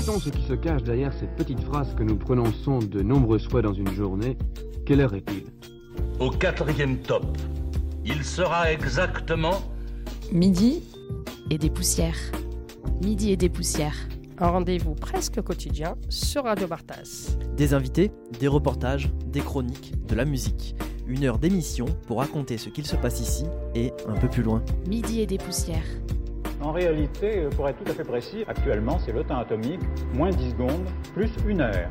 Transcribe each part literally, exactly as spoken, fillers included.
Écoutons ce qui se cache derrière cette petite phrase que nous prononçons de nombreuses fois dans une journée. Quelle heure est-il ? Au quatrième top, il sera exactement... Midi et des poussières. Midi et des poussières. Un rendez-vous presque quotidien sur Radio Bartas. Des invités, des reportages, des chroniques, de la musique. Une heure d'émission pour raconter ce qu'il se passe ici et un peu plus loin. Midi et des poussières. En réalité, pour être tout à fait précis, actuellement, c'est le temps atomique, moins dix secondes, plus une heure.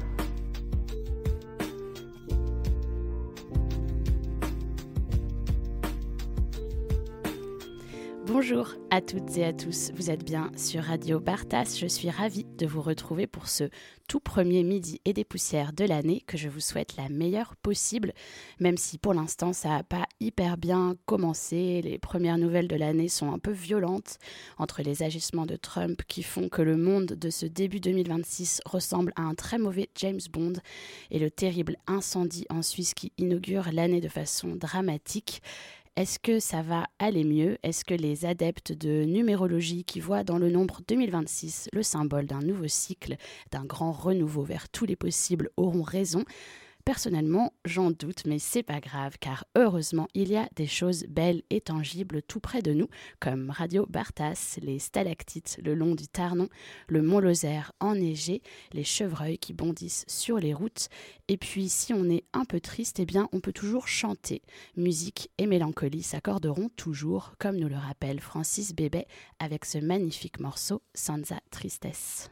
Bonjour à toutes et à tous, vous êtes bien sur Radio Bartas. Je suis ravie de vous retrouver pour ce tout premier Midi et des poussières de l'année que je vous souhaite la meilleure possible, même si pour l'instant ça n'a pas hyper bien commencé. Les premières nouvelles de l'année sont un peu violentes entre les agissements de Trump qui font que le monde de ce début deux mille vingt-six ressemble à un très mauvais James Bond et le terrible incendie en Suisse qui inaugure l'année de façon dramatique. Est-ce que ça va aller mieux ? Est-ce que les adeptes de numérologie qui voient dans le nombre deux mille vingt-six le symbole d'un nouveau cycle, d'un grand renouveau vers tous les possibles auront raison ? Personnellement, j'en doute, mais c'est pas grave, car heureusement, il y a des choses belles et tangibles tout près de nous, comme Radio Bartas, les stalactites le long du Tarnon, le Mont Lozère enneigé, les chevreuils qui bondissent sur les routes. Et puis, si on est un peu triste, eh bien, on peut toujours chanter. Musique et mélancolie s'accorderont toujours, comme nous le rappelle Francis Bébet avec ce magnifique morceau Sansa Tristesse.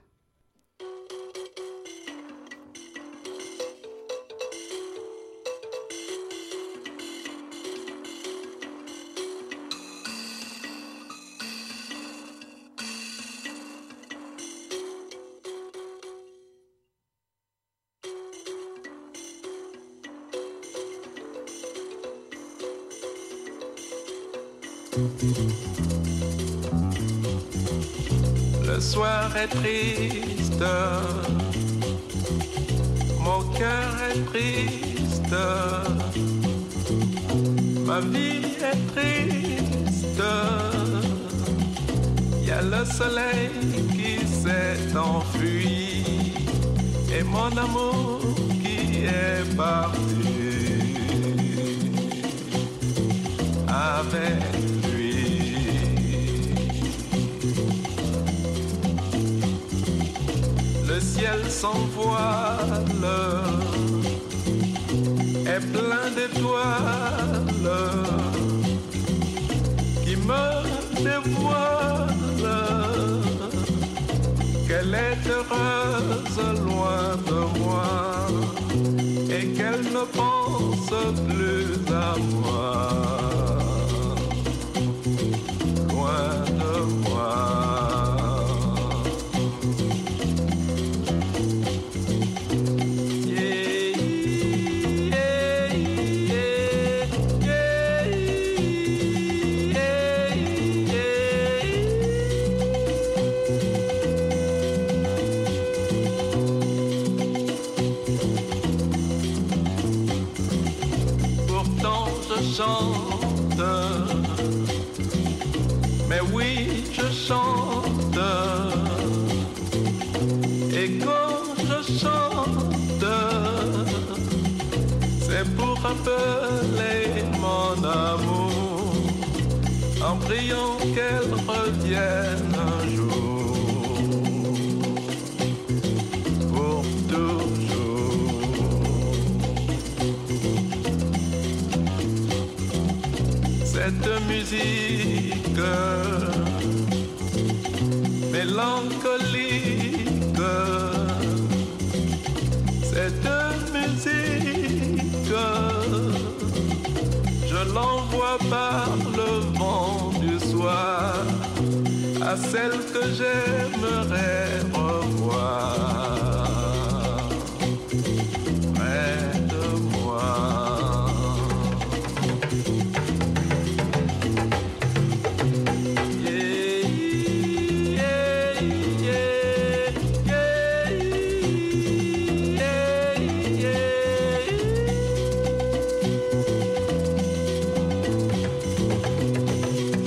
Le soir est triste, mon cœur est triste, ma vie est triste. Il y a le soleil qui s'est enfui et mon amour qui est parti avec le ciel sans voile est plein d'étoiles qui me dévoilent qu'elle est heureuse loin de moi et qu'elle ne pense plus à moi, loin de moi. Chante, mais oui je chante, et quand je chante, c'est pour rappeler mon amour, en priant qu'elle revienne un jour, pour toujours. Cette musique mélancolique, cette musique, je l'envoie par le vent du soir à celle que j'aimerais revoir près de moi.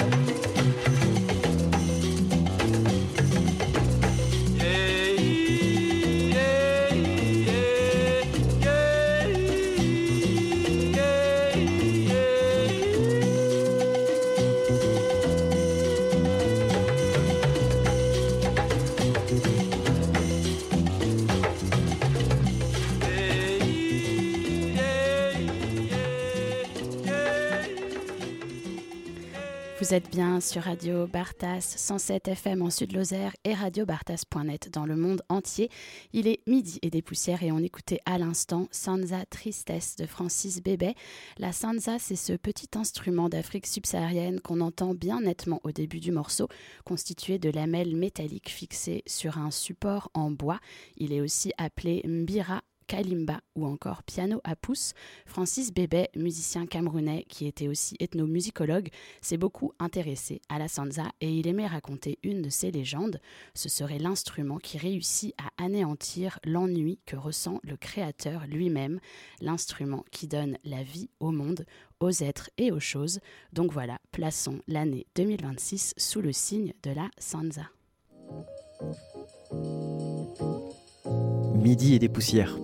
Hey Vous êtes bien sur Radio Bartas, cent sept F M en Sud-Lozère et radio bartas point net dans le monde entier. Il est midi et des poussières et on écoutait à l'instant Sanza Tristesse de Francis Bébé. La sanza, c'est ce petit instrument d'Afrique subsaharienne qu'on entend bien nettement au début du morceau, constitué de lamelles métalliques fixées sur un support en bois. Il est aussi appelé mbira, kalimba ou encore piano à pouce. Francis Bébé, musicien camerounais qui était aussi ethnomusicologue, s'est beaucoup intéressé à la sanza et il aimait raconter une de ses légendes. Ce serait l'instrument qui réussit à anéantir l'ennui que ressent le créateur lui-même, l'instrument qui donne la vie au monde, aux êtres et aux choses. Donc voilà, plaçons l'année deux mille vingt-six sous le signe de la sanza. Midi et des poussières.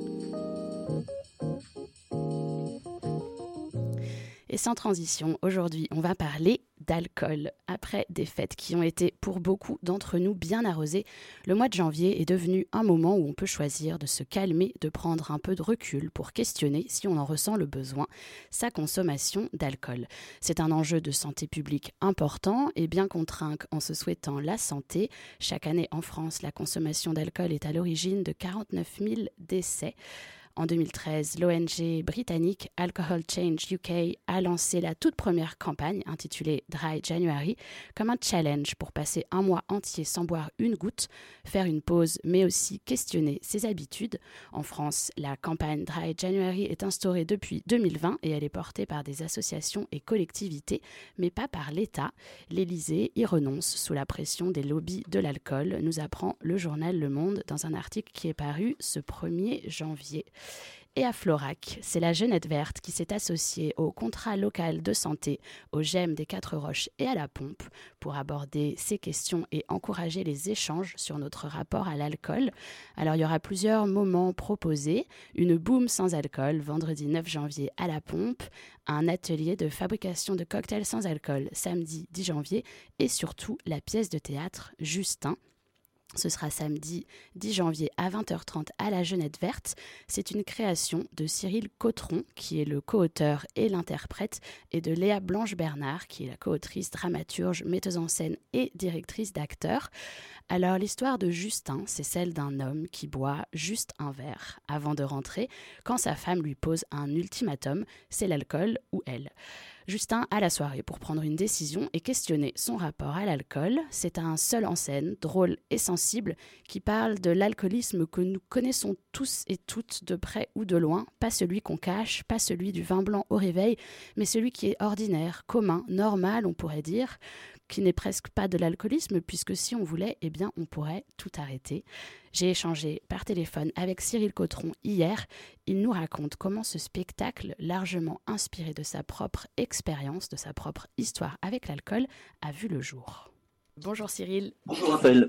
Et sans transition, aujourd'hui, on va parler d'alcool. Après des fêtes qui ont été pour beaucoup d'entre nous bien arrosées, le mois de janvier est devenu un moment où on peut choisir de se calmer, de prendre un peu de recul pour questionner, si on en ressent le besoin, sa consommation d'alcool. C'est un enjeu de santé publique important et bien qu'on trinque en se souhaitant la santé. Chaque année en France, la consommation d'alcool est à l'origine de quarante-neuf mille décès. En deux mille treize, l'O N G britannique Alcohol Change U K a lancé la toute première campagne intitulée Dry January comme un challenge pour passer un mois entier sans boire une goutte, faire une pause mais aussi questionner ses habitudes. En France, la campagne Dry January est instaurée depuis deux mille vingt et elle est portée par des associations et collectivités, mais pas par l'État. L'Élysée y renonce sous la pression des lobbies de l'alcool, nous apprend le journal Le Monde dans un article qui est paru ce premier janvier. Et à Florac, c'est la Jeunette Verte qui s'est associée au contrat local de santé, au G E M des Quatre Roches et à la Pompe pour aborder ces questions et encourager les échanges sur notre rapport à l'alcool. Alors il y aura plusieurs moments proposés, une boum sans alcool vendredi neuf janvier à la Pompe, un atelier de fabrication de cocktails sans alcool samedi dix janvier et surtout la pièce de théâtre Justin. Ce sera samedi dix janvier à vingt heures trente à la Jeunette Verte. C'est une création de Cyril Cotron, qui est le co-auteur et l'interprète, et de Léa Blanche-Bernard, qui est la co-autrice, dramaturge, metteuse en scène et directrice d'acteurs. Alors l'histoire de Justin, c'est celle d'un homme qui boit juste un verre avant de rentrer, quand sa femme lui pose un ultimatum, c'est l'alcool ou elle. Justin a la soirée pour prendre une décision et questionner son rapport à l'alcool. C'est un seul en scène, drôle et sensible, qui parle de l'alcoolisme que nous connaissons tous et toutes de près ou de loin. Pas celui qu'on cache, pas celui du vin blanc au réveil, mais celui qui est ordinaire, commun, normal, on pourrait dire, qui n'est presque pas de l'alcoolisme, puisque si on voulait, eh bien, on pourrait tout arrêter. J'ai échangé par téléphone avec Cyril Cotron hier. Il nous raconte comment ce spectacle, largement inspiré de sa propre expérience, de sa propre histoire avec l'alcool, a vu le jour. Bonjour Cyril. Bonjour Raphaël.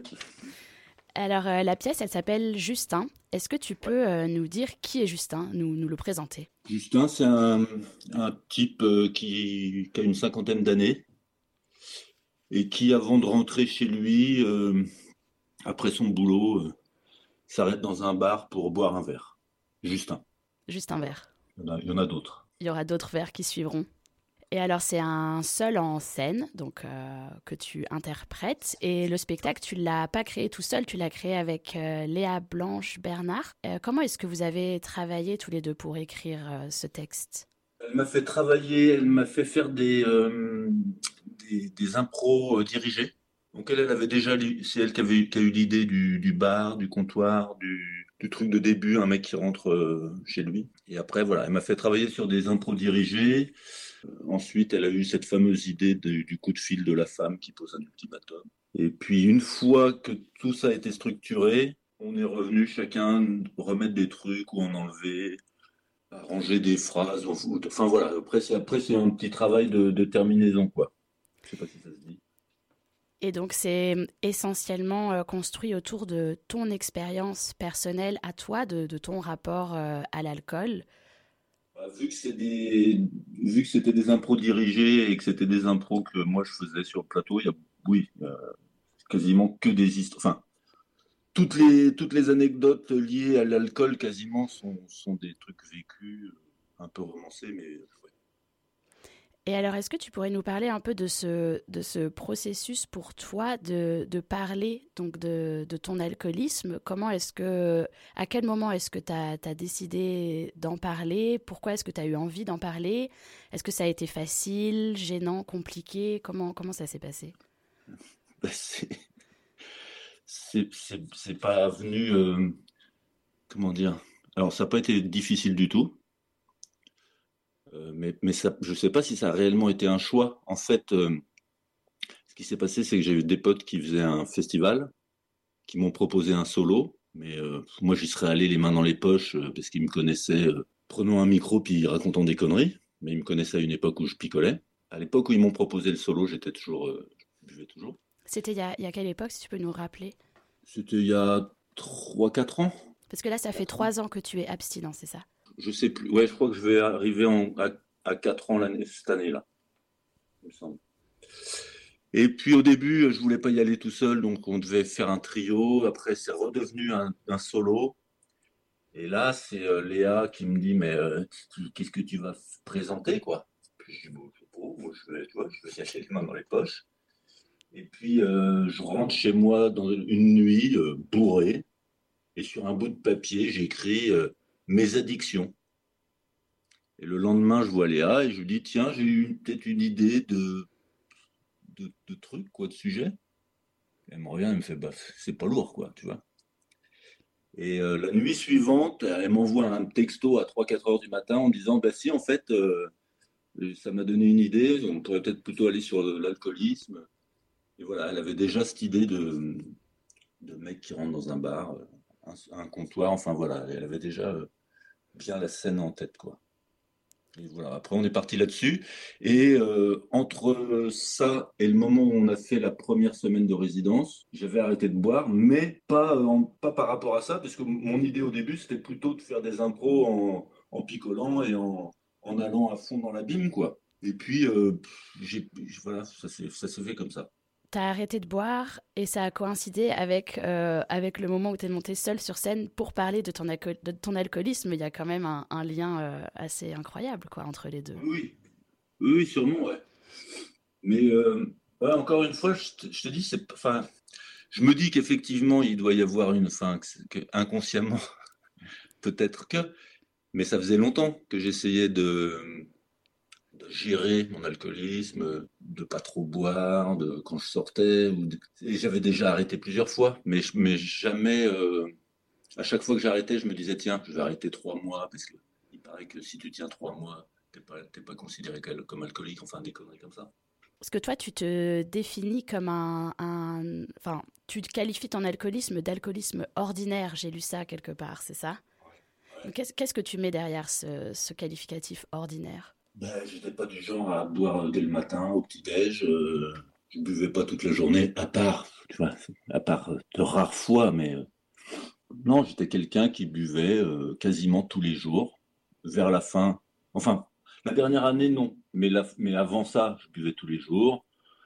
Alors euh, la pièce, elle s'appelle Justin. Est-ce que tu peux euh, nous dire qui est Justin, nous, nous le présenter ? Justin, c'est un, un type euh, qui, qui a une cinquantaine d'années et qui, avant de rentrer chez lui, euh, après son boulot, euh, s'arrête dans un bar pour boire un verre. Justin. Juste un verre. Il y en a, il y en a d'autres. Il y aura d'autres verres qui suivront. Et alors, c'est un seul en scène donc, euh, que tu interprètes. Et le spectacle, tu ne l'as pas créé tout seul, tu l'as créé avec euh, Léa Blanche-Bernard. Euh, comment est-ce que vous avez travaillé tous les deux pour écrire euh, ce texte ? Elle m'a fait travailler, elle m'a fait faire des, euh, des, des impros euh, dirigés. Donc elle, elle avait déjà, c'est elle qui, avait, qui a eu l'idée du, du bar, du comptoir, du, du truc de début, un mec qui rentre euh, chez lui. Et après, voilà, elle m'a fait travailler sur des impros dirigés. Euh, ensuite, elle a eu cette fameuse idée de, du coup de fil de la femme qui pose un ultimatum. Et puis, une fois que tout ça a été structuré, on est revenu chacun remettre des trucs ou en enlever, arranger des phrases. Enfin voilà, après c'est, après, c'est un petit travail de, de terminaison, quoi. Je sais pas si ça se dit. Et donc, c'est essentiellement euh, construit autour de ton expérience personnelle à toi, de, de ton rapport euh, à l'alcool. Bah, vu que c'est des, vu que c'était des impros dirigés et que c'était des impros que moi je faisais sur le plateau, il y a, oui, il y a quasiment que des histoires. Enfin, toutes les, toutes les anecdotes liées à l'alcool quasiment sont, sont des trucs vécus, un peu romancés, mais. Ouais. Et alors, est-ce que tu pourrais nous parler un peu de ce, de ce processus pour toi de, de parler donc de, de ton alcoolisme? Comment est-ce que, à quel moment est-ce que tu as décidé d'en parler? Pourquoi est-ce que tu as eu envie d'en parler? Est-ce que ça a été facile, gênant, compliqué? Comment, comment ça s'est passé? Ben, c'est, c'est, c'est, c'est pas venu, euh, comment dire? Alors, ça n'a pas été difficile du tout. Euh, mais mais ça, je ne sais pas si ça a réellement été un choix. En fait, euh, ce qui s'est passé, c'est que j'ai eu des potes qui faisaient un festival, qui m'ont proposé un solo. Mais euh, moi, j'y serais allé les mains dans les poches euh, parce qu'ils me connaissaient. Euh, prenant un micro puis racontant des conneries. Mais ils me connaissaient à une époque où je picolais. À l'époque où ils m'ont proposé le solo, j'étais toujours, euh, je buvais toujours. C'était il y a, il y a quelle époque, si tu peux nous rappeler? C'était il y a trois quatre ans. Parce que là, ça fait trois ans que tu es abstinent, c'est ça? Je sais plus. Ouais, je crois que je vais arriver en, à, à quatre ans l'année, cette année-là, il me semble. Et puis au début, je voulais pas y aller tout seul, donc on devait faire un trio. Après, c'est redevenu un, un solo. Et là, c'est euh, Léa qui me dit, mais euh, tu- qu'est-ce que tu vas f- présenter, quoi? Puis je dis, bon, je sais pas, moi, je vais, tu vois, je vais y aller les mains dans les poches. Et puis, euh, je rentre chez moi dans une nuit euh, bourré. Et sur un bout de papier, j'écris euh, mes addictions. Et le lendemain, je vois Léa et je lui dis, tiens, j'ai eu peut-être une idée de, de, de truc, quoi, de sujet. Elle me revient, elle me fait, bah, c'est pas lourd, quoi, tu vois. Et euh, la nuit suivante, elle m'envoie un texto à trois quatre heures du matin en me disant, bah si, en fait, euh, ça m'a donné une idée, on pourrait peut-être plutôt aller sur l'alcoolisme. Et voilà, elle avait déjà cette idée de, de mec qui rentre dans un bar, un, un comptoir, enfin voilà, elle avait déjà euh, bien la scène en tête, quoi. Et voilà, après on est parti là-dessus. Et euh, entre ça et le moment où on a fait la première semaine de résidence, j'avais arrêté de boire, mais pas, en- pas par rapport à ça, parce que mon idée au début, c'était plutôt de faire des impros en, en picolant et en, en allant à fond dans l'abîme, quoi. Et puis, euh, j'ai, voilà, ça s'est, ça s'est fait comme ça. Tu as arrêté de boire et ça a coïncidé avec, euh, avec le moment où tu es monté seul sur scène pour parler de ton, alco- de ton alcoolisme. Il y a quand même un, un lien euh, assez incroyable quoi, entre les deux. Oui, oui, oui, sûrement, ouais. Mais euh, ouais, encore une fois, je te, je te dis, c'est, pas- enfin, je me dis qu'effectivement, il doit y avoir une, enfin, que, que inconsciemment, peut-être que, mais ça faisait longtemps que j'essayais de, de gérer mon alcoolisme, de pas trop boire, de quand je sortais, ou de- et j'avais déjà arrêté plusieurs fois, mais, je- mais jamais, euh, à chaque fois que j'arrêtais, je me disais, tiens, je vais arrêter trois mois, parce que il paraît que si tu tiens trois mois, t'es pas, t'es pas considéré quel- comme alcoolique, enfin des conneries comme ça. Parce que toi, tu te définis comme un... un- Enfin, tu qualifies ton alcoolisme d'alcoolisme ordinaire. J'ai lu ça quelque part, c'est ça? Donc, Qu'est-ce qu'est-ce que tu mets derrière ce, ce qualificatif ordinaire? Ben, j'étais pas du genre à boire dès le matin au petit-déj. Euh, je buvais pas toute la journée, à part, tu vois, à part euh, de rares fois, mais euh, non, j'étais quelqu'un qui buvait euh, quasiment tous les jours. Vers la fin, enfin, la dernière année, non, mais, la- mais avant ça, je buvais tous les jours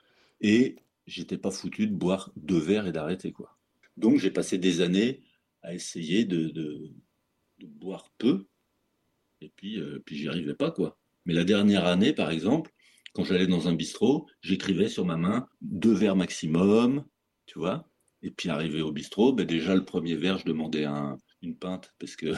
et j'étais pas foutu de boire deux verres et d'arrêter, quoi. Donc, j'ai passé des années à essayer de, de- de boire peu et puis, euh, puis j'y arrivais pas, quoi. Mais la dernière année, par exemple, quand j'allais dans un bistrot, j'écrivais sur ma main deux verres maximum, tu vois. Et puis arrivé au bistrot, ben déjà le premier verre, je demandais un- une pinte parce que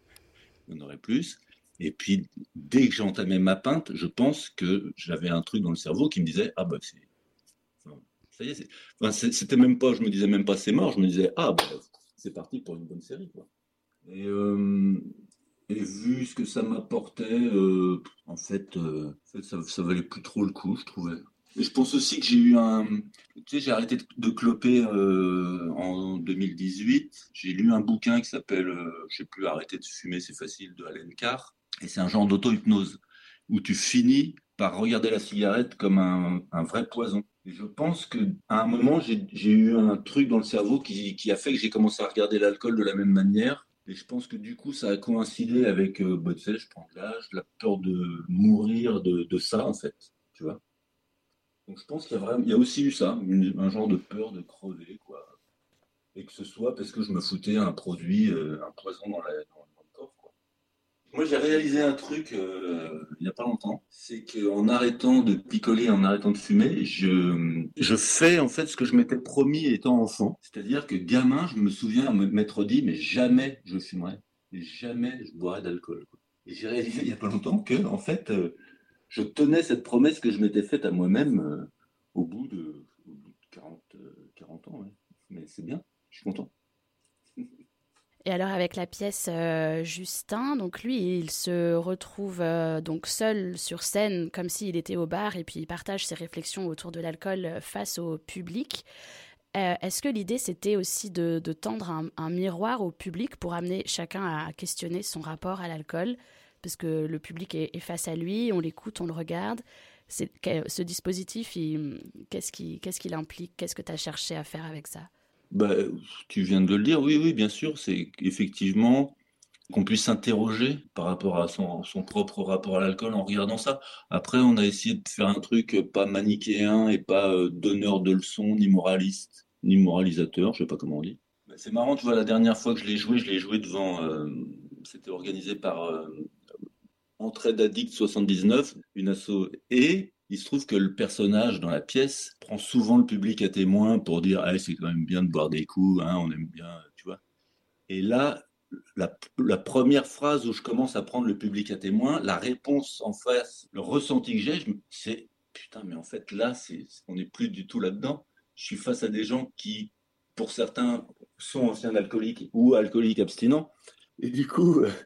il y en aurait plus. Et puis dès que j'ai entamé ma pinte, je pense que j'avais un truc dans le cerveau qui me disait ah bah c'est, enfin, ça y est, c'est- enfin, c'est- c'était même pas, je me disais même pas c'est mort, je me disais ah bah c'est parti pour une bonne série, quoi. Et, euh, et vu ce que ça m'apportait, euh, en fait, euh, en fait, ça, ça valait plus trop le coup, je trouvais. Et je pense aussi que j'ai eu un, tu sais, j'ai arrêté de, de cloper euh, en deux mille dix-huit. J'ai lu un bouquin qui s'appelle, euh, je sais plus, Arrêter de fumer, c'est facile, de Allen Carr. Et c'est un genre d'auto-hypnose où tu finis par regarder la cigarette comme un, un vrai poison. Et je pense que à un moment, j'ai j'ai eu un truc dans le cerveau qui, qui a fait que j'ai commencé à regarder l'alcool de la même manière. Et je pense que du coup, ça a coïncidé avec, euh, bah, tu sais, je prends de l'âge, la peur de mourir de, de ça, en fait. Tu vois. Donc je pense qu'il y a vraiment, il y a aussi eu ça, une- un genre de peur de crever, quoi. Et que ce soit parce que je me foutais un produit, euh, un poison dans, la, dans, dans le corps, quoi. Moi, j'ai réalisé un truc euh, il n'y a pas longtemps. C'est qu'en arrêtant de picoler, en arrêtant de fumer, je, je fais en fait ce que je m'étais promis étant enfant. C'est-à-dire que gamin, je me souviens m'être dit, mais jamais je fumerai, et jamais je boirai d'alcool. Et j'ai réalisé il n'y a pas longtemps que, en fait, euh, je tenais cette promesse que je m'étais faite à moi-même euh, au bout de, au bout de quarante, euh, quarante ans. Ouais. Mais c'est bien, je suis content. Et alors avec la pièce euh, Justin, donc lui, il se retrouve euh, donc seul sur scène, comme s'il était au bar, et puis il partage ses réflexions autour de l'alcool face au public. Euh, est-ce que l'idée, c'était aussi de, de tendre un, un miroir au public pour amener chacun à questionner son rapport à l'alcool, parce que le public est, est face à lui, on l'écoute, on le regarde. C'est, ce dispositif, il, qu'est-ce, qui, qu'est-ce qu'il implique? Qu'est-ce que tu as cherché à faire avec ça? Bah, tu viens de le dire, oui, oui, bien sûr, c'est effectivement qu'on puisse s'interroger par rapport à son, son propre rapport à l'alcool en regardant ça. Après, on a essayé de faire un truc pas manichéen et pas euh, donneur de leçons, ni moraliste, ni moralisateur, je sais pas comment on dit. Bah, c'est marrant, tu vois, la dernière fois que je l'ai joué, je l'ai joué devant, euh, c'était organisé par euh, Entraide Addict soixante-dix-neuf, une asso, et il se trouve que le personnage dans la pièce prend souvent le public à témoin pour dire ah, c'est quand même bien de boire des coups, hein, on aime bien, tu vois. Et là, la, la première phrase où je commence à prendre le public à témoin, la réponse en face, le ressenti que j'ai, c'est putain, mais en fait là, c'est, on n'est plus du tout là-dedans. Je suis face à des gens qui, pour certains, sont anciens alcooliques ou alcooliques abstinents. Et du coup, euh,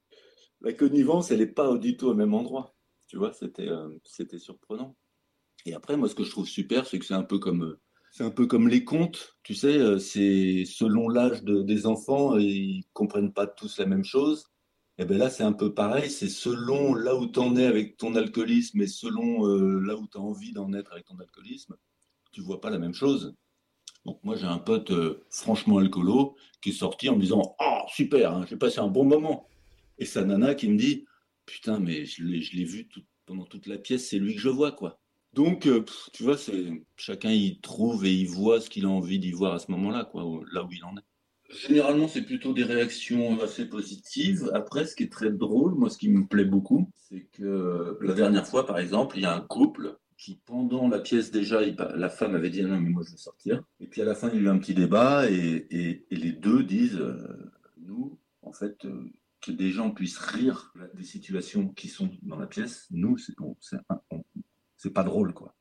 la connivence, elle n'est pas du tout au même endroit. Tu vois, c'était, euh, c'était surprenant. Et après, moi, ce que je trouve super, c'est que c'est un peu comme, euh, c'est un peu comme les contes. Tu sais, euh, c'est selon l'âge de, des enfants, et ils comprennent pas tous la même chose. Et bien là, c'est un peu pareil. C'est selon là où tu en es avec ton alcoolisme et selon euh, là où tu as envie d'en être avec ton alcoolisme, tu vois pas la même chose. Donc moi, j'ai un pote euh, franchement alcoolo qui est sorti en me disant « Oh, super, hein, j'ai passé un bon moment ». Et sa nana qui me dit « Putain, mais je l'ai, je l'ai vu tout, pendant toute la pièce, c'est lui que je vois, quoi ». Donc, euh, pff, tu vois, c'est, chacun y trouve et y voit ce qu'il a envie d'y voir à ce moment-là, quoi, là où il en est. Généralement, c'est plutôt des réactions assez positives. Après, ce qui est très drôle, moi, ce qui me plaît beaucoup, c'est que la dernière fois, par exemple, il y a un couple qui, pendant la pièce déjà, il, la femme avait dit « Non, mais moi, je veux sortir ». Et puis, à la fin, il y a eu un petit débat et, et, et les deux disent euh, « Nous, en fait… Euh, », que des gens puissent rire des situations qui sont dans la pièce, nous, c'est, bon, c'est, on, c'est pas drôle, quoi.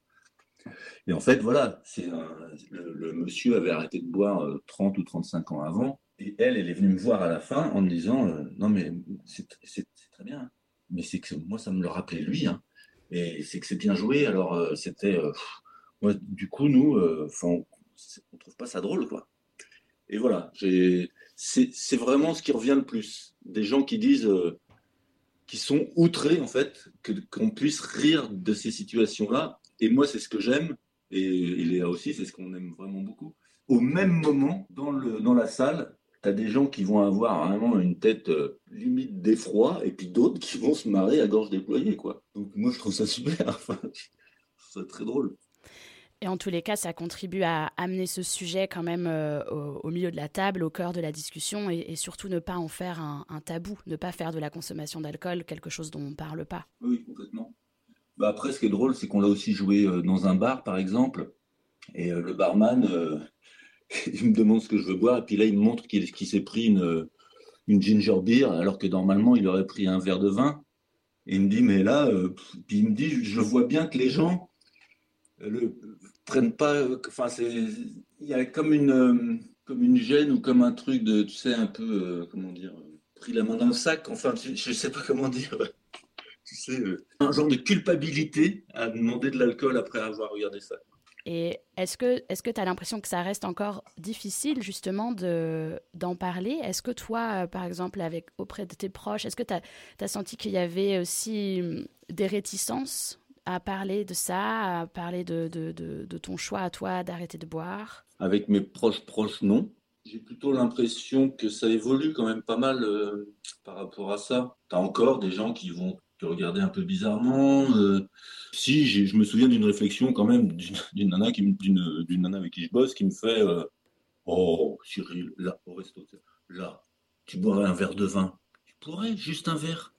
Et en fait, voilà, c'est un, le, le monsieur avait arrêté de boire euh, trente ou trente-cinq ans avant, et elle, elle est venue me voir à la fin en me disant euh, non, mais c'est, c'est, c'est très bien, mais c'est que moi, ça me le rappelait lui, hein, et c'est que c'est bien joué, alors euh, c'était. Euh, moi, du coup, nous, euh, on, on trouve pas ça drôle, quoi. Et voilà, j'ai, c'est, c'est vraiment ce qui revient le plus. Des gens qui disent, euh, qui sont outrés, en fait, que, qu'on puisse rire de ces situations-là. Et moi, c'est ce que j'aime. Et, et Léa aussi, c'est ce qu'on aime vraiment beaucoup. Au même moment, dans, le, dans la salle, tu as des gens qui vont avoir vraiment une tête euh, limite d'effroi, et puis d'autres qui vont se marrer à gorge déployée, quoi. Donc moi, je trouve ça super. Enfin, je trouve ça très drôle. Et en tous les cas, ça contribue à amener ce sujet quand même euh, au, au milieu de la table, au cœur de la discussion, et, et surtout ne pas en faire un, un tabou, ne pas faire de la consommation d'alcool quelque chose dont on ne parle pas. Oui, complètement. Bah après, ce qui est drôle, c'est qu'on l'a aussi joué euh, dans un bar, par exemple, et euh, le barman, euh, il me demande ce que je veux boire, et puis là, il me montre qu'il, qu'il s'est pris une, une ginger beer, alors que normalement, il aurait pris un verre de vin. Et il me dit, mais là, euh, puis il me dit, je vois bien que les gens le prennent pas, enfin c'est, il y a comme une euh, comme une gêne ou comme un truc de, tu sais, un peu euh, comment dire, pris la main dans le sac, enfin je, je sais pas comment dire, tu sais, euh, un genre de culpabilité à demander de l'alcool après avoir regardé ça. Et est-ce que est-ce que tu as l'impression que ça reste encore difficile justement de, d'en parler? Est-ce que toi, euh, par exemple, avec, auprès de tes proches, est-ce que tu as senti qu'il y avait aussi des réticences à parler de ça, à parler de, de, de, de ton choix à toi d'arrêter de boire? Avec mes proches proches, non. J'ai plutôt l'impression que ça évolue quand même pas mal euh, par rapport à ça. T'as encore des gens qui vont te regarder un peu bizarrement. Euh, si, j'ai, je me souviens d'une réflexion quand même d'une, d'une, nana, qui, d'une, d'une nana avec qui je bosse qui me fait euh, « Oh, Cyril, là, au resto, là, tu boirais un verre de vin. Tu pourrais, juste un verre.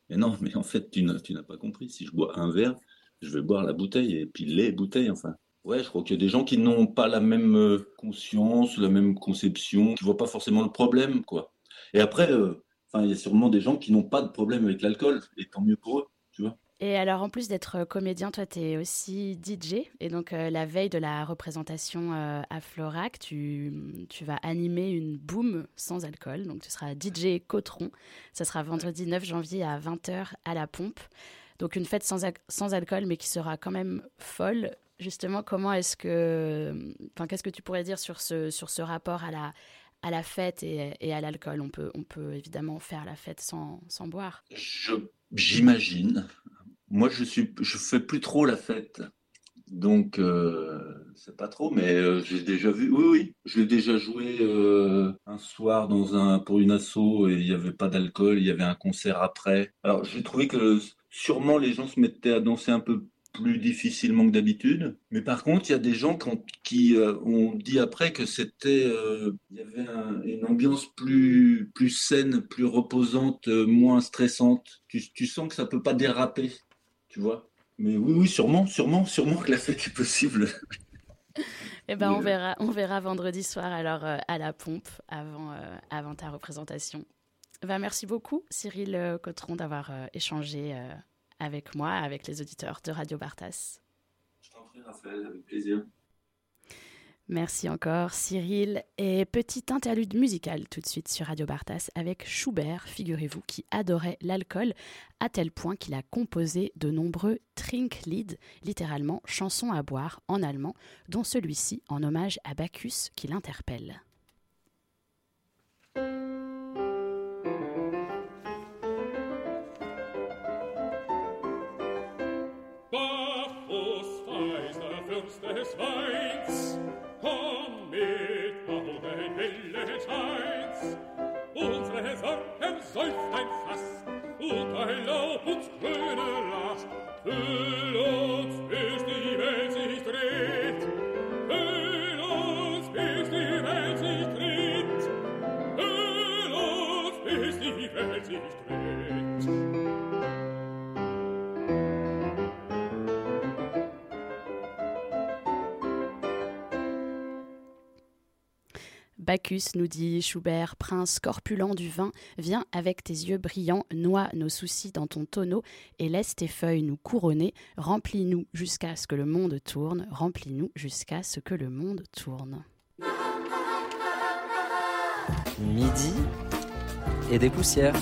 Mais non, mais en fait, tu n'as, tu n'as pas compris. Si je bois un verre, je vais boire la bouteille et puis les bouteilles, enfin. Ouais, je crois qu'il y a des gens qui n'ont pas la même euh, conscience, la même conception, qui voient pas forcément le problème, quoi. Et après, euh, enfin, il y a sûrement des gens qui n'ont pas de problème avec l'alcool, et tant mieux pour eux, tu vois. Et alors, en plus d'être comédien, toi, tu es aussi D J. Et donc, euh, la veille de la représentation euh, à Florac, tu, tu vas animer une boom sans alcool. Donc, tu seras D J Cotron. Ça sera vendredi neuf janvier à vingt heures à la Pompe. Donc, une fête sans, al- sans alcool, mais qui sera quand même folle. Justement, comment est-ce que... Enfin, qu'est-ce que tu pourrais dire sur ce, sur ce rapport à la, à la fête et, et à l'alcool? On peut, on peut évidemment faire la fête sans, sans boire. Je, j'imagine. Moi, je suis, je fais plus trop la fête, donc euh, c'est pas trop. Mais euh, j'ai déjà vu. Oui, oui, j'ai déjà joué euh, un soir dans un pour une asso et il y avait pas d'alcool. Il y avait un concert après. Alors, j'ai trouvé que sûrement les gens se mettaient à danser un peu plus difficilement que d'habitude. Mais par contre, il y a des gens qui ont, qui, euh, ont dit après que c'était, euh, il y avait un- une ambiance plus, plus saine, plus reposante, euh, moins stressante. Tu, tu sens que ça peut pas déraper, tu vois. Mais oui, oui, sûrement, sûrement, sûrement que la fête est possible. Eh ben, Mais, on euh, verra, on verra vendredi soir alors euh, à la Pompe avant, euh, avant ta représentation. Ben, merci beaucoup Cyril euh, Cotron d'avoir euh, échangé euh, avec moi, avec les auditeurs de Radio Bartas. Je t'en prie, Raphaël, avec plaisir. Merci encore Cyril. Et petite interlude musicale tout de suite sur Radio Bartas avec Schubert, figurez-vous, qui adorait l'alcool à tel point qu'il a composé de nombreux Trinklied, littéralement chansons à boire en allemand, dont celui-ci en hommage à Bacchus qui l'interpelle. Bacchus, weiser Fürst des Weins, komm mit Augen helle Scheins. Unsere Sorgen säuft ein Fass, und ein Laub uns grüne Last. Füll uns, bis die Welt sich dreht. Füll uns, bis die Welt sich dreht. Füll uns, bis die Welt sich dreht. Bacchus, nous dit Schubert, prince corpulent du vin, viens avec tes yeux brillants, noie nos soucis dans ton tonneau et laisse tes feuilles nous couronner, remplis-nous jusqu'à ce que le monde tourne, remplis-nous jusqu'à ce que le monde tourne. Midi et des poussières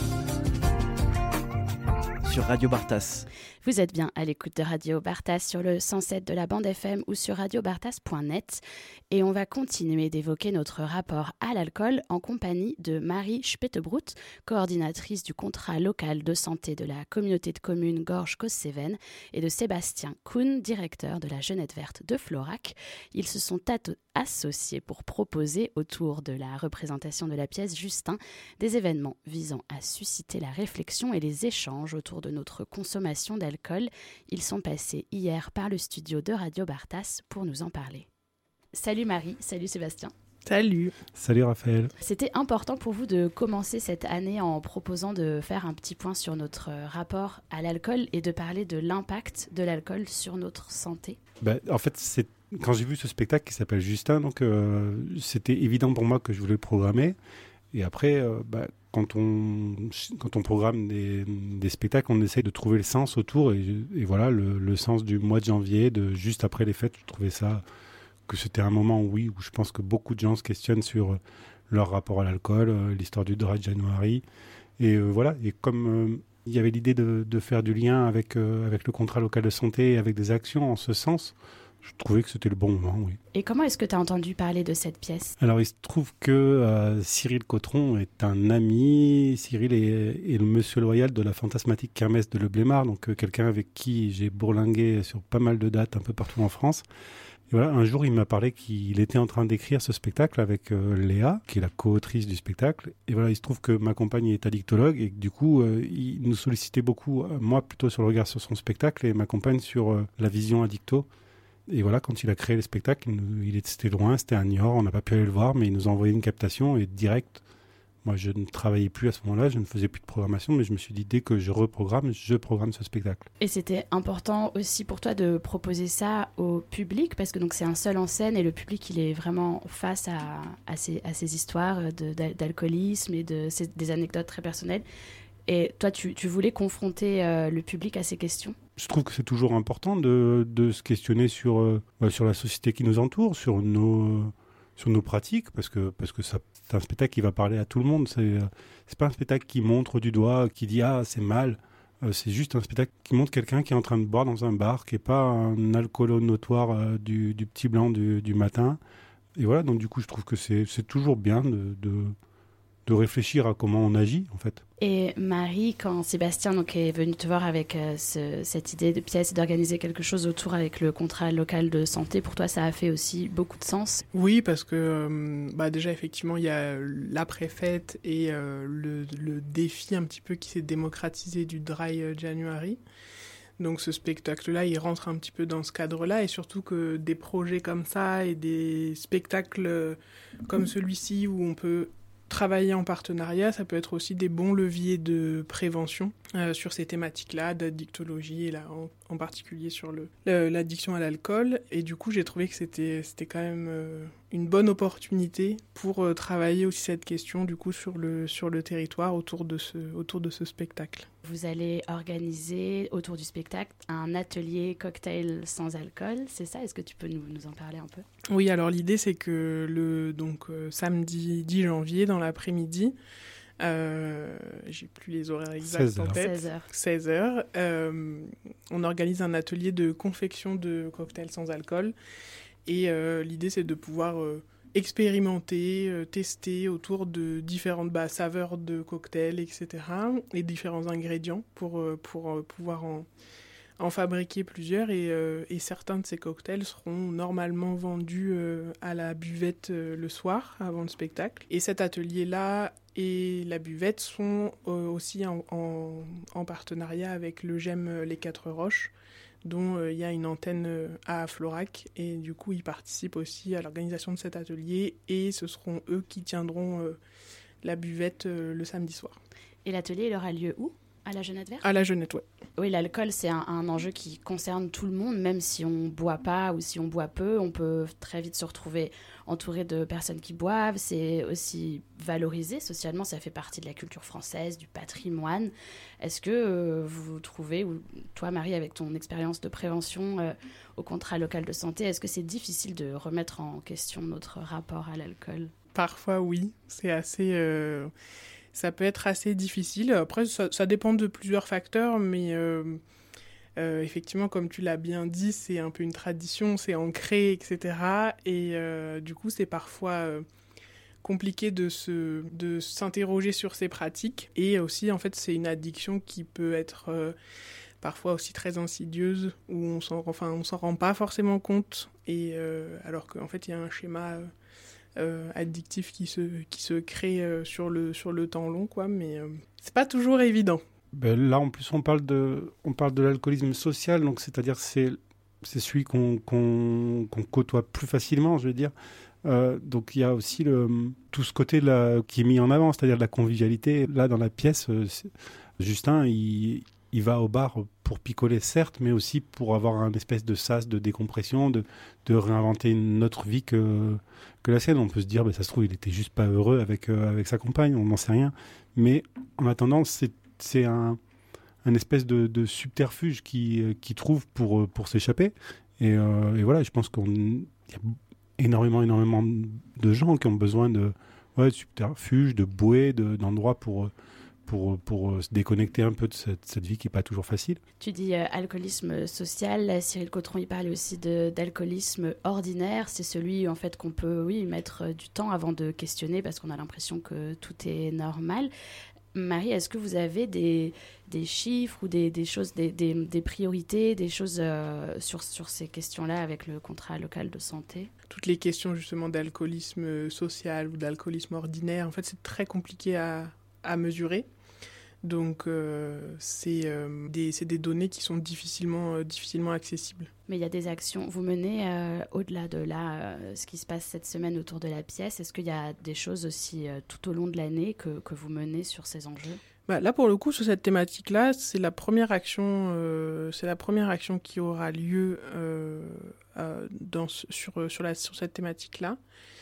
sur Radio Bartas. Vous êtes bien à l'écoute de Radio Bartas sur le cent sept de la bande F M ou sur radio bartas point net et on va continuer d'évoquer notre rapport à l'alcool en compagnie de Marie Spettebrut, coordinatrice du contrat local de santé de la communauté de communes Gorges-Causse-Cévennes et de Sébastien Kuhn, directeur de la Jeunette Verte de Florac. Ils se sont ato- associés pour proposer autour de la représentation de la pièce Justin des événements visant à susciter la réflexion et les échanges autour de notre consommation d'alcool. Ils sont passés hier par le studio de Radio Bartas pour nous en parler. Salut Marie, salut Sébastien. Salut. Salut Raphaël. C'était important pour vous de commencer cette année en proposant de faire un petit point sur notre rapport à l'alcool et de parler de l'impact de l'alcool sur notre santé. Bah, en fait, c'est... quand j'ai vu ce spectacle qui s'appelle Justin, donc, euh, c'était évident pour moi que je voulais le programmer. Et après, euh, bah, quand, on, quand on programme des, des spectacles, on essaye de trouver le sens autour. Et, et voilà, le, le sens du mois de janvier, de juste après les fêtes, je trouvais ça, que c'était un moment, oui, où je pense que beaucoup de gens se questionnent sur leur rapport à l'alcool, euh, l'histoire du Dry January. Et euh, voilà, et comme euh, il y avait l'idée de, de faire du lien avec, euh, avec le contrat local de santé et avec des actions en ce sens, je trouvais que c'était le bon moment, oui. Et comment est-ce que tu as entendu parler de cette pièce ? Alors, il se trouve que euh, Cyril Cotron est un ami. Cyril est, est le monsieur loyal de la fantasmatique kermesse de Le Blémard, donc euh, quelqu'un avec qui j'ai bourlingué sur pas mal de dates un peu partout en France. Et voilà, un jour, il m'a parlé qu'il était en train d'écrire ce spectacle avec euh, Léa, qui est la co-autrice du spectacle. Et voilà, il se trouve que ma compagne est addictologue et que, du coup, euh, il nous sollicitait beaucoup, euh, moi plutôt sur le regard sur son spectacle et ma compagne sur euh, la vision addicto. Et voilà, quand il a créé le spectacle, il, il était loin, c'était à Niort, on n'a pas pu aller le voir, mais il nous a envoyé une captation et direct, Moi, je ne travaillais plus à ce moment-là, je ne faisais plus de programmation, mais je me suis dit, dès que je reprogramme, je programme ce spectacle. Et c'était important aussi pour toi de proposer ça au public, parce que donc c'est un seul en scène et le public, il est vraiment face à, à, ces, à ces histoires de, d'alcoolisme et de, ces, des anecdotes très personnelles. Et toi, tu, tu voulais confronter euh, le public à ces questions ? Je trouve que c'est toujours important de, de se questionner sur, euh, bah, sur la société qui nous entoure, sur nos, sur nos pratiques, parce que, parce que ça, c'est un spectacle qui va parler à tout le monde. C'est, euh, c'est pas un spectacle qui montre du doigt, qui dit « Ah, c'est mal euh, ». C'est juste un spectacle qui montre quelqu'un qui est en train de boire dans un bar, qui n'est pas un alcoolo notoire euh, du, du petit blanc du, du matin. Et voilà, donc du coup, je trouve que c'est, c'est toujours bien de... de de réfléchir à comment on agit, en fait. Et Marie, quand Sébastien donc, est venu te voir avec euh, ce, cette idée de pièce et d'organiser quelque chose autour avec le contrat local de santé, pour toi, ça a fait aussi beaucoup de sens ? Oui, parce que euh, bah déjà, effectivement, il y a l'après-fête et euh, le, le défi un petit peu qui s'est démocratisé du Dry January. Donc ce spectacle-là, il rentre un petit peu dans ce cadre-là, et surtout que des projets comme ça et des spectacles comme celui-ci où on peut travailler en partenariat, ça peut être aussi des bons leviers de prévention euh, sur ces thématiques-là, d'addictologie, et là, en, en particulier sur le, le, l'addiction à l'alcool. Et du coup, j'ai trouvé que c'était, c'était quand même euh, une bonne opportunité pour euh, travailler aussi cette question du coup, sur, le, sur le territoire autour de, ce, autour de ce spectacle. Vous allez organiser autour du spectacle un atelier cocktail sans alcool, c'est ça ? Est-ce que tu peux nous, nous en parler un peu ? Oui, alors l'idée c'est que le donc, euh, samedi dix janvier, dans l'après-midi, euh, j'ai plus les horaires exacts en tête, seize heures, seize heures euh, on organise un atelier de confection de cocktails sans alcool. Et euh, l'idée c'est de pouvoir... Euh, expérimenter, euh, tester autour de différentes bah, saveurs de cocktails, et cetera, et différents ingrédients pour, euh, pour euh, pouvoir en, en fabriquer plusieurs. Et, euh, et certains de ces cocktails seront normalement vendus euh, à la buvette euh, le soir, avant le spectacle. Et cet atelier-là et la buvette sont euh, aussi en, en, en partenariat avec le G E M Les Quatre Roches, dont il euh, y a une antenne euh, à Florac, et du coup ils participent aussi à l'organisation de cet atelier, et ce seront eux qui tiendront euh, la buvette euh, le samedi soir. Et l'atelier, il aura lieu où ? À la Jeunette Verte ? À la Jeunette, ouais. Oui, l'alcool, c'est un, un enjeu qui concerne tout le monde, même si on ne boit pas ou si on boit peu, on peut très vite se retrouver entouré de personnes qui boivent. C'est aussi valorisé socialement, ça fait partie de la culture française, du patrimoine. Est-ce que euh, vous trouvez, ou toi Marie, avec ton expérience de prévention euh, au contrat local de santé, est-ce que c'est difficile de remettre en question notre rapport à l'alcool ? Parfois oui, c'est assez... Euh... Ça peut être assez difficile. Après, ça, ça dépend de plusieurs facteurs, mais euh, euh, effectivement, comme tu l'as bien dit, c'est un peu une tradition, c'est ancré, et cetera. Et euh, du coup, c'est parfois euh, compliqué de, se, de s'interroger sur ces pratiques. Et aussi, en fait, c'est une addiction qui peut être euh, parfois aussi très insidieuse, où on s'en, enfin, on s'en rend pas forcément compte, et, euh, alors qu'en fait, il y a un schéma... Euh, Euh, addictif qui se, qui se crée euh, sur, le, sur le temps long, quoi, mais euh, c'est pas toujours évident. Ben là, en plus, on parle de, on parle de l'alcoolisme social, donc c'est-à-dire c'est, c'est celui qu'on, qu'on, qu'on côtoie plus facilement, je veux dire. Euh, donc il y a aussi le, tout ce côté là, qui est mis en avant, c'est-à-dire de la convivialité. Là, dans la pièce, euh, Justin, il, il va au bar pour picoler, certes, mais aussi pour avoir un espèce de sas de décompression, de, de réinventer une autre vie que, que la sienne. On peut se dire, bah, ça se trouve, il était juste pas heureux avec, euh, avec sa compagne, on n'en sait rien. Mais en attendant, c'est, c'est un, un espèce de, de subterfuge qu'il qui trouve pour, pour s'échapper. Et, euh, et voilà, je pense qu'il y a énormément, énormément de gens qui ont besoin de, ouais, de subterfuge, de bouées, de, d'endroits pour... Pour, pour se déconnecter un peu de cette, cette vie qui n'est pas toujours facile. Tu dis euh, alcoolisme social, Cyril Cotteron, il parlait aussi de, d'alcoolisme ordinaire, c'est celui en fait qu'on peut oui, mettre du temps avant de questionner parce qu'on a l'impression que tout est normal. Marie, est-ce que vous avez des, des chiffres ou des, des choses, des, des, des priorités, des choses euh, sur, sur ces questions-là avec le contrat local de santé ? Toutes les questions justement d'alcoolisme social ou d'alcoolisme ordinaire, en fait c'est très compliqué à, à mesurer. Donc, euh, c'est, euh, des, c'est des données qui sont difficilement, euh, difficilement accessibles. Mais il y a des actions. Vous menez, euh, au-delà de là, euh, ce qui se passe cette semaine autour de la pièce, est-ce qu'il y a des choses aussi euh, tout au long de l'année que, que vous menez sur ces enjeux ? Bah, là, pour le coup, sur cette thématique-là, c'est la première action, euh, c'est la première action qui aura lieu euh, euh, dans, sur, sur, la, sur cette thématique-là.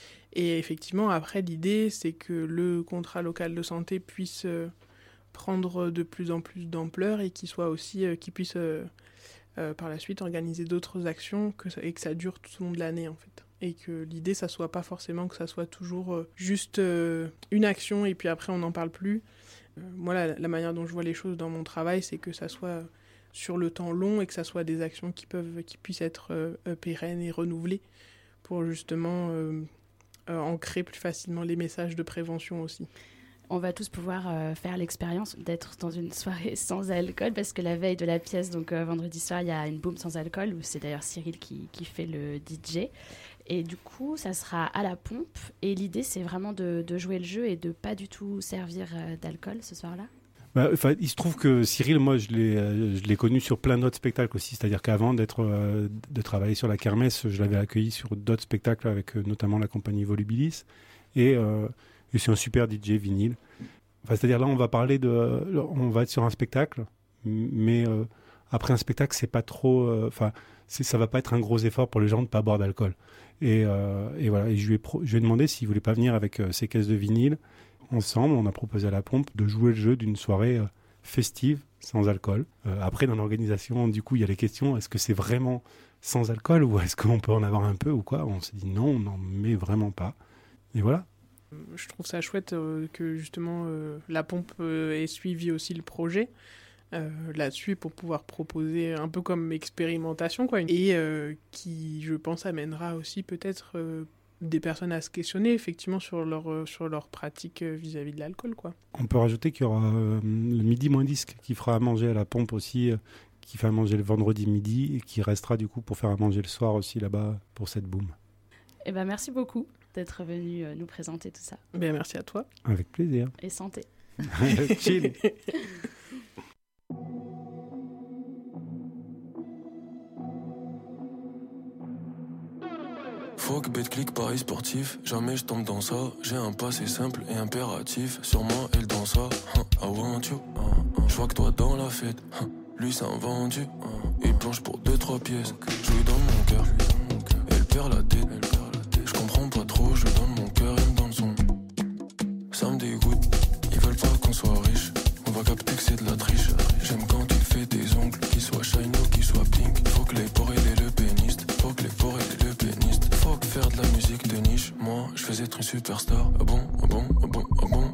Et effectivement, après, l'idée, c'est que le contrat local de santé puisse... Euh, prendre de plus en plus d'ampleur et qu'il soit aussi, euh, qu'il puisse euh, euh, par la suite organiser d'autres actions que ça, et que ça dure tout au long de l'année en fait. Et que l'idée, ça soit pas forcément que ça soit toujours euh, juste euh, une action et puis après on n'en parle plus. Euh, moi, la, la manière dont je vois les choses dans mon travail, c'est que ça soit sur le temps long et que ça soit des actions qui peuvent, qui puissent être euh, pérennes et renouvelées pour justement euh, euh, ancrer plus facilement les messages de prévention aussi. On va tous pouvoir euh, faire l'expérience d'être dans une soirée sans alcool parce que la veille de la pièce, donc euh, vendredi soir, il y a une boum sans alcool où c'est d'ailleurs Cyril qui, qui fait le D J. Et du coup, ça sera à la pompe. Et l'idée, c'est vraiment de, de jouer le jeu et de ne pas du tout servir euh, d'alcool ce soir-là. Bah, enfin, il se trouve que Cyril, moi, je l'ai, euh, je l'ai connu sur plein d'autres spectacles aussi. C'est-à-dire qu'avant d'être, euh, de travailler sur la kermesse, je l'avais accueilli sur d'autres spectacles avec euh, notamment la compagnie Volubilis. Et... Euh, Et c'est un super D J vinyle. Enfin, c'est-à-dire là, on va parler de, on va être sur un spectacle, mais euh, après un spectacle, c'est pas trop, enfin, euh, c'est, ça va pas être un gros effort pour les gens de pas boire d'alcool. Et, euh, et voilà. Et je lui ai, pro- je lui ai demandé s'il voulait pas venir avec euh, ses caisses de vinyle. Ensemble, on a proposé à la pompe de jouer le jeu d'une soirée euh, festive sans alcool. Euh, après, dans l'organisation, du coup, il y a les questions. Est-ce que c'est vraiment sans alcool ou est-ce qu'on peut en avoir un peu ou quoi ? On s'est dit non, on n'en met vraiment pas. Et voilà. Je trouve ça chouette euh, que justement euh, la pompe euh, ait suivi aussi le projet euh, là-dessus pour pouvoir proposer un peu comme expérimentation quoi, et euh, qui je pense amènera aussi peut-être euh, des personnes à se questionner effectivement sur leur, euh, sur leur pratique euh, vis-à-vis de l'alcool quoi. On peut rajouter qu'il y aura euh, le midi moins disque qui fera à manger à la pompe aussi, euh, qui fait à manger le vendredi midi et qui restera du coup pour faire à manger le soir aussi là-bas pour cette boum. Eh ben merci beaucoup d'être venu euh, nous présenter tout ça. Bien, merci à toi. Avec plaisir. Et santé. Chill. Fuck, Betclic, paris sportif, jamais je tombe dans ça. J'ai un passé simple et impératif. Sur moi, elle dans ça. Huh, I want you. Uh, uh. Je vois que toi dans la fête. Huh, lui, c'est un vendu. Uh, il planche pour deux trois pièces. Je lui donne mon cœur. Elle perd la tête. Je comprends pas trop, je lui donne mon cœur, elle me donne son. Ça me dégoûte, ils veulent pas qu'on soit riche. On va capter que c'est de la triche. J'aime quand tu fais tes ongles, qu'ils soient shiny ou qu'ils soient pink. Faut que les porcs et les lepénistes, faut que les porcs et les lepénistes. Faut que faire de la musique de niche. Moi, je faisais être une superstar. Ah bon, ah bon, ah bon, ah bon.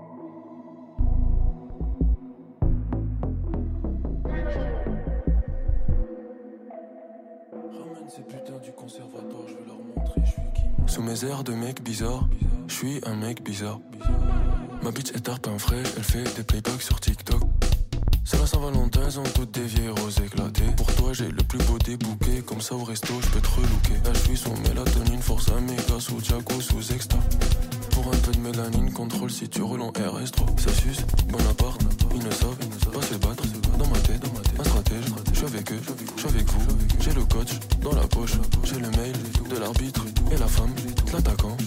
Ramène ces putains du conservatoire, je vais leur montrer, je suis qui. Sous mes airs de mec bizarre, je suis un mec bizarre. Ma bitch est tarpin frais, elle fait des playbacks sur TikTok. C'est la Saint-Valentin, sont toutes des vieilles roses éclatées. Pour toi, j'ai le plus beau des bouquets. Comme ça, au resto, je peux te relooker. Là, je suis sous mélatonine, force à méga, sous Diago, sous extra. Pour un peu de mélanine, contrôle si tu roules en R S trois. Ça suce, bon appart, ils ne savent pas se battre. Dans ma tête, un stratège, je suis avec eux, je suis avec vous. J'ai le coach dans la poche, j'ai le mail de l'arbitre et la femme de l'attaquant.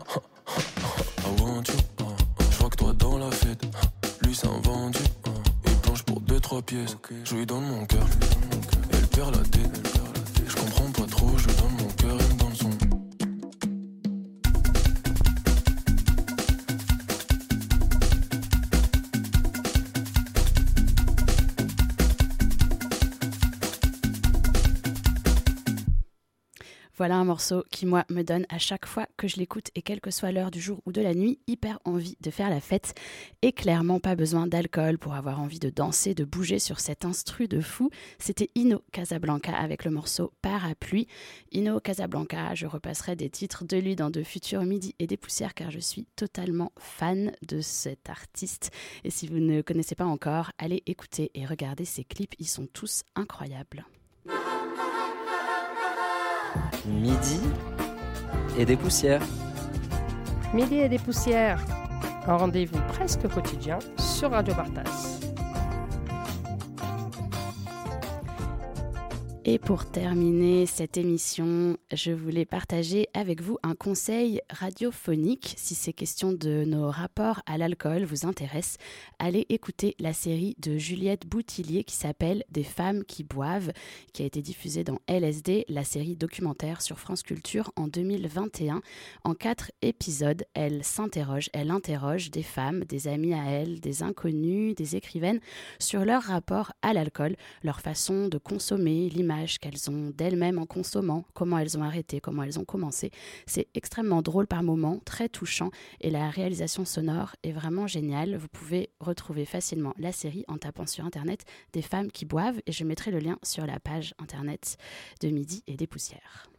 I want you, je vois que toi dans la fête. Lui, c'est un vendu. Pour deux trois pièces, je lui donne mon cœur. Elle perd la tête. Je comprends pas trop, je lui donne mon cœur, elle me donne son. Voilà un morceau qui, moi, me donne à chaque fois que je l'écoute et quelle que soit l'heure du jour ou de la nuit, hyper envie de faire la fête et clairement pas besoin d'alcool pour avoir envie de danser, de bouger sur cet instru de fou. C'était Ino Casablanca avec le morceau Parapluie. Ino Casablanca, je repasserai des titres de lui dans de futurs midis et des poussières car je suis totalement fan de cet artiste. Et si vous ne connaissez pas encore, allez écouter et regarder ses clips, ils sont tous incroyables. Midi et des poussières. Midi et des poussières. Un rendez-vous presque quotidien sur Radio Bartas. Et pour terminer cette émission, je voulais partager avec vous un conseil radiophonique. Si ces questions de nos rapports à l'alcool vous intéressent, allez écouter la série de Juliette Boutillier qui s'appelle « Des femmes qui boivent », qui a été diffusée dans L S D, la série documentaire sur France Culture en deux mille vingt et un. En quatre épisodes, elle s'interroge, elle interroge des femmes, des amies à elle, des inconnus, des écrivaines sur leur rapport à l'alcool, leur façon de consommer, l'image qu'elles ont d'elles-mêmes en consommant, comment elles ont arrêté, comment elles ont commencé. C'est extrêmement drôle par moments, très touchant, et la réalisation sonore est vraiment géniale. Vous pouvez retrouver facilement la série en tapant sur internet « Des femmes qui boivent » et je mettrai le lien sur la page internet de Midi et des Poussières.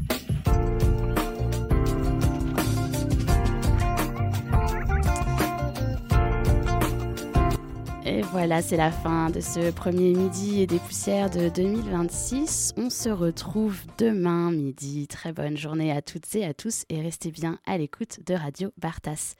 Et voilà, c'est la fin de ce premier Midi et des Poussières de deux mille vingt-six. On se retrouve demain midi. Très bonne journée à toutes et à tous et restez bien à l'écoute de Radio Bartas.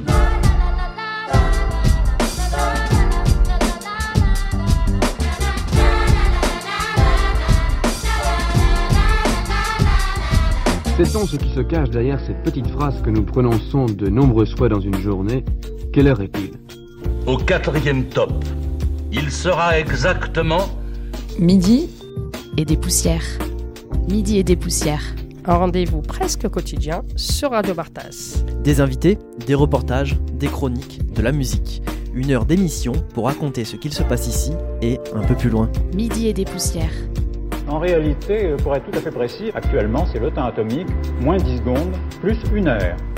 Sait-on ce qui se cache derrière cette petite phrase que nous prononçons de nombreuses fois dans une journée? Quelle heure est-il? Au quatrième top, il sera exactement Midi et des Poussières. Midi et des Poussières. Un rendez-vous presque quotidien sur Radio Bartas. Des invités, des reportages, des chroniques, de la musique. Une heure d'émission pour raconter ce qu'il se passe ici et un peu plus loin. Midi et des Poussières. En réalité, pour être tout à fait précis, actuellement c'est le temps atomique, moins dix secondes, plus une heure.